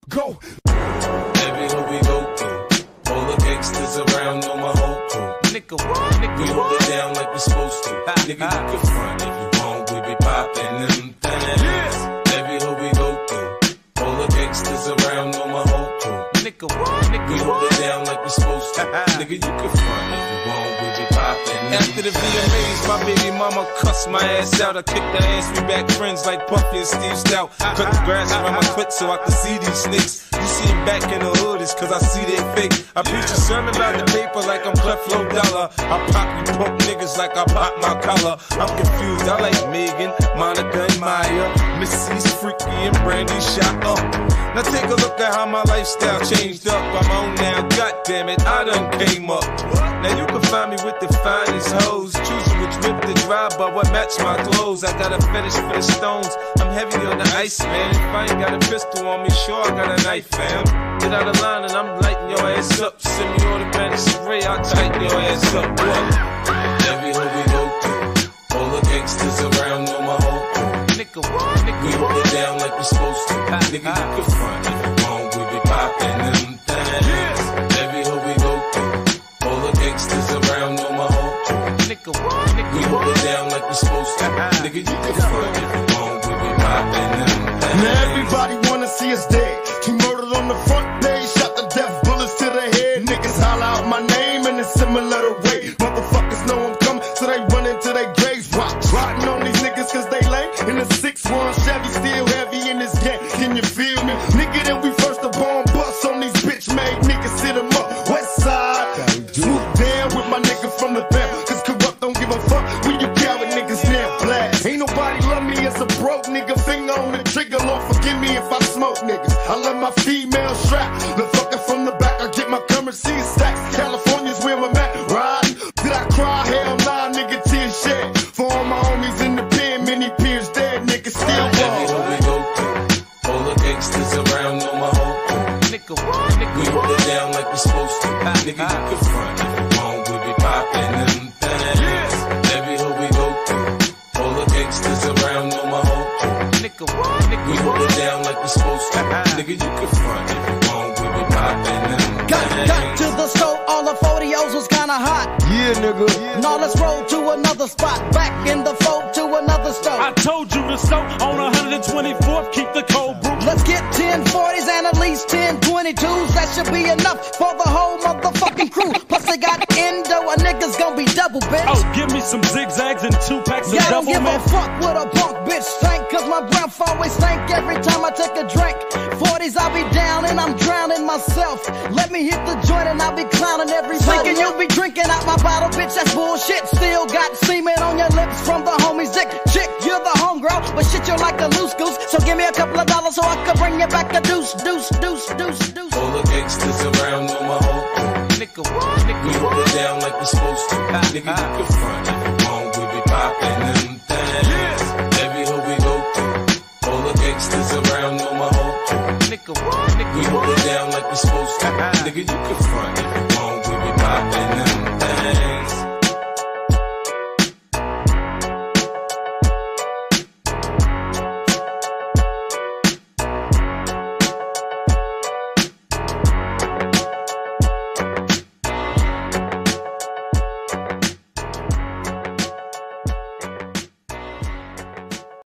Go. Every hood we go through, all the gangsters around know my whole crew. Nigga, what? Nigga, we hold it down like we supposed to. Nigga, you can front if you want, we be poppin' them things. Yeah. Every hood we go through, all the gangsters around know my whole crew. Nigga, what? Nigga, we hold it down like we supposed to. Nigga, you can front if you want, we be poppin' them. After the VMAs, my baby mama cussed my ass out. I kicked her ass, we back friends like Puffy and Steve Stout. Cut the grass around my clit so I could see these snakes. You see him back in the hood, it's cause I see they fake. I preach a sermon about the paper like I'm Creflo Dollar. I pop you punk niggas like I pop my collar. I'm confused, I like Megan, Monica and Maya. Missy's freaky and Brandy shot up. Now take a look at how my lifestyle changed up. I'm on now, goddammit, I done came up. Now you can find me with the finest hoes, choosing which whip to drive by what match my clothes. I got a fetish for the stones, I'm heavy on the ice, man. If I ain't got a pistol on me, sure I got a knife, fam. Get out of line and I'm lighting your ass up. Send me all the fantasy ray, I'll tighten your ass up. What? Every hood we go through, all the gangsters around know my whole crew. Nigga, what? Nigga, we hold it down like we supposed to. Nigga, you can front if you want, we be poppin' them things. Every hood we go through, all the gangsters around know my whole crew. Nigga, what? Nigga, we hold it down like we supposed to. Nigga, you can front if you want, we be poppin' them things. Now everybody wanna see us dead. He murdered on the front page, shot the death bullets to the head. Niggas holler out my name in a similar way. Motherfuckers know I'm coming, so they run into their graves. Riding on these niggas cause they lame. In a 6-1 Chevy, still heavy in this game. Can you feel me? Nigga, then we first the bomb bust on these bitch made niggas. Sit them up, west side. Swoop down with my nigga from the bell. Cause corrupt don't give a fuck when you coward niggas now blast. Ain't nobody love me as a broke nigga. Finger on the trigger, Lord forgive me if I smoke niggas. I love my female strap. The fucker from the back, I get my currency in stacks. California's where I'm at, riding. Did I cry? Hell nah, nigga, tears shed. For all my homies in the pen, many peers dead, niggas still Every hood we go through, all the gangsters around know my whole crew. Nigga, what? Nigga, we hold it down like we supposed to. Nigga, you can front if you want, we be poppin' them things. Every hood we go through, all the gangsters around know my whole crew. Nigga, what? Nigga, we hold it down like we supposed to. Nigga, you can front if you want, we be poppin' them things. Got to the store, all the 40s was kinda hot. Yeah, nigga. Now let's roll to another spot. Back in the fold to another store. I told you to stop on 124th, keep the cold brew. Let's get 1040s and at least 1022s. That should be enough for the whole motherfucking crew. Plus they got endo, a nigga's gonna be double, bitch. Oh, give me some zigzags and 2 packs of Yeah, I don't double, give man. a fuck what a punk bitch think, cause my breath always stink every time I take a drink. 40s I'll be down and I'm drowning myself. Let me hit the joint and I'll be clowning every thinking you'll be drinking out my bottle, bitch, that's bullshit. Still got semen on your lips from the homie's dick. Chick, you're the homegirl, but shit, you're like a loose goose. So give me a couple of dollars so I can bring you back a deuce, deuce, deuce, deuce, deuce. All the gangsters around know my whole crew. Nigga, what? Nigga, we hold it down like we supposed to. Nigga, you can front if you want, we be poppin' them things. Every hood we go through, all the gangsters around know my whole crew. Nigga, what? Nigga, we hold it down like we supposed to. Nigga, you can front.